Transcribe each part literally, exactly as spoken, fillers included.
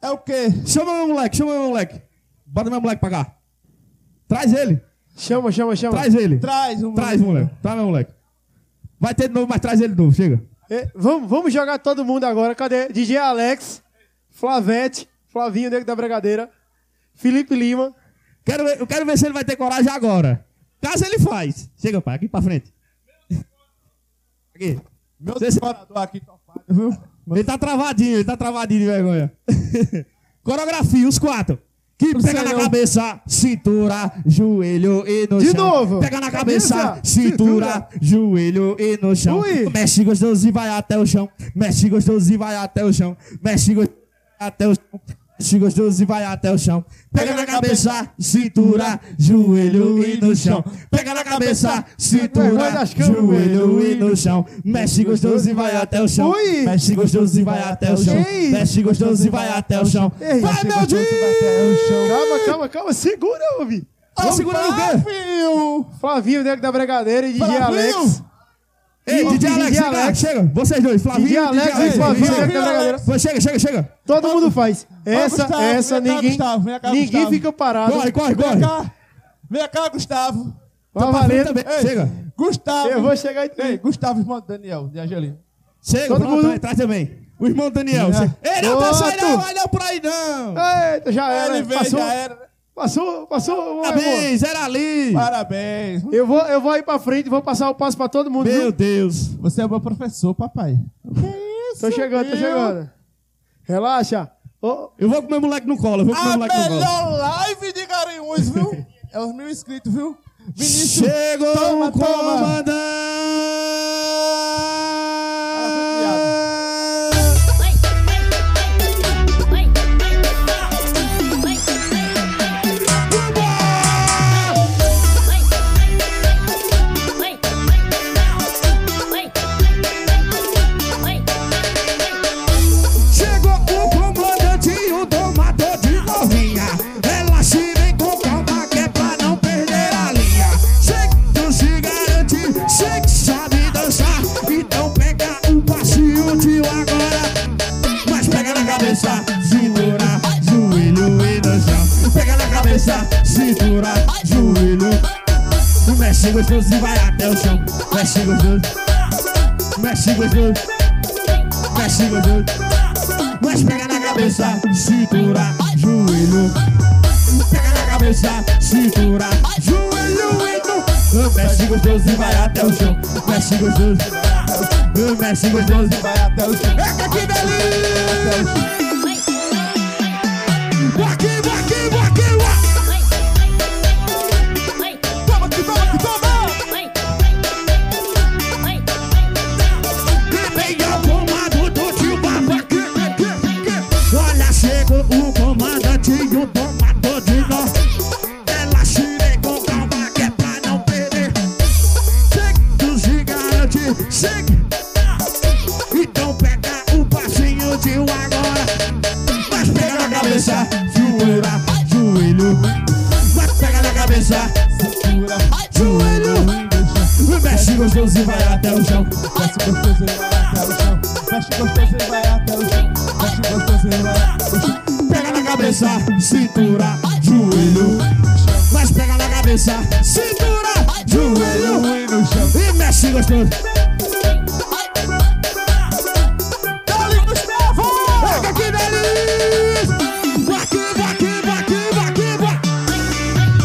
É o quê? Chama meu moleque, chama meu moleque. Bota meu moleque pra cá. Traz ele. Chama, chama, chama. Traz ele. Traz o Traz, moleque. Traz meu moleque. Vai ter de novo, mas traz ele de novo. Chega. É, vamos, vamos jogar todo mundo agora. Cadê? D J Alex, Flavete, Flavinho, Nego da Bregadeira, Felipe Lima. Quero ver, eu quero ver se ele vai ter coragem agora. Caso ele faz. Chega, pai. Aqui pra frente. Aqui. Meu Você- disparador aqui topado, viu? Ele tá travadinho, ele tá travadinho de vergonha. Coreografia, os quatro. Que pega na Senhor. cabeça, cintura, joelho e no De chão. novo. Pega na cabeça, Cabeça, cintura, cintura. joelho e no chão. Ui. Mexe gostoso e vai até o chão. Mexe gostoso e vai até o chão. Mexe gostoso e vai até o chão. Mexe gostoso e vai até o chão. Pega na cabeça, cintura, joelho e no chão. Pega na cabeça, cintura, joelho e no chão. Mexe gostoso e vai até o chão. Ui. Mexe gostoso e vai até o chão. Ei. Mexe gostoso e vai até o chão. Ei, Vai, mexe meu gostoso e vai até o chão. Deus! Calma, calma, calma. Segura, ouvi. Tá segurando o quê? Flavinho! Flavinho, Nego da Bregadeira e D J Flavinho. Alex. Ei, E D J Alex, D J vem cá, Alex. chega. Vocês dois, Flavinho. D J Alex e Flavinho, Nego da Bregadeira. Foi, chega, chega, chega. Todo mundo faz. Essa, Gustavo, essa, vem cá, ninguém, Gustavo, vem cá, ninguém Gustavo. fica parado. Corre, corre, Vem corre. cá! Vem cá, Gustavo! Vai Tá pra frente valendo. também. Chega. Gustavo! Eu vou chegar em ti. Ei, Gustavo, irmão do Daniel, de Angelina. Chega, Todo pronto, mundo- aí, traz também. O irmão Daniel. É. chega. Ei, não, Pronto. tá aí não, vai não por aí não. Eita, já era. Ele veio, Passou, já era. passou, passou. Vai, amor. Parabéns, era ali. Parabéns! Eu vou, eu vou aí pra frente e vou passar o passo pra todo mundo. Meu viu? Deus. Você é bom professor, papai. Que isso? Tô chegando, tô viu? chegando. Relaxa. Ô, Eu vou com meu moleque no colo, eu vou com meu A moleque no colo. melhor live de Garanhuns, viu? É os mil inscritos, viu? Vinícius, Chegou toma, o toma. comandante. Chegou o comandante e o tomador de novinha. Relaxa e vem com calma que é pra não perder a linha. Sei que tu se garante, sei que sabe dançar. Então pega o passinho de agora. Mas pega na cabeça, cintura, joelho e no chão. Pega na cabeça, cintura, joelho. Mexe gostoso e vai até o chão. Mexe gostoso, mexe gostoso, mexe gostoso. Mas pega na cabeça, cintura, joelho. Pega na cabeça, cintura, joelho e no. Mexe gostoso e vai até o chão. Mexe gostoso, mexe gostoso e vai até o chão. Eita, que delícia! Aqui, aqui, aqui, toma aqui, toma aqui, toma! Vem ao comando do tio babaca. Olha, chegou o comandante e o tomador de nós. Ela chega com calma que é pra não perder. Chega, tu se garante, chega. Então pega o passinho de um agora. Mas pega na cabeça, cintura, joelho. Mas pega na cabeça, cintura, joelho. Mexe gostoso e vai até o chão. Mexe gostoso e vai até o chão. Mexe gostoso e vai até o chão. Mexe gostoso e vai até o chão. Pega na cabeça, cintura, joelho. Mas pega na cabeça, cintura, joelho E no chão. e mexe gostoso. Dali, Gustavo! Pega que delícia! Aqui, aqui, aqui, aqui, aqui.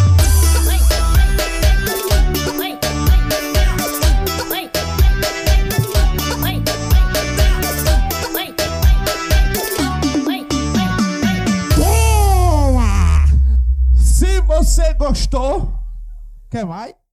Toma! Se você gostou, quer mais?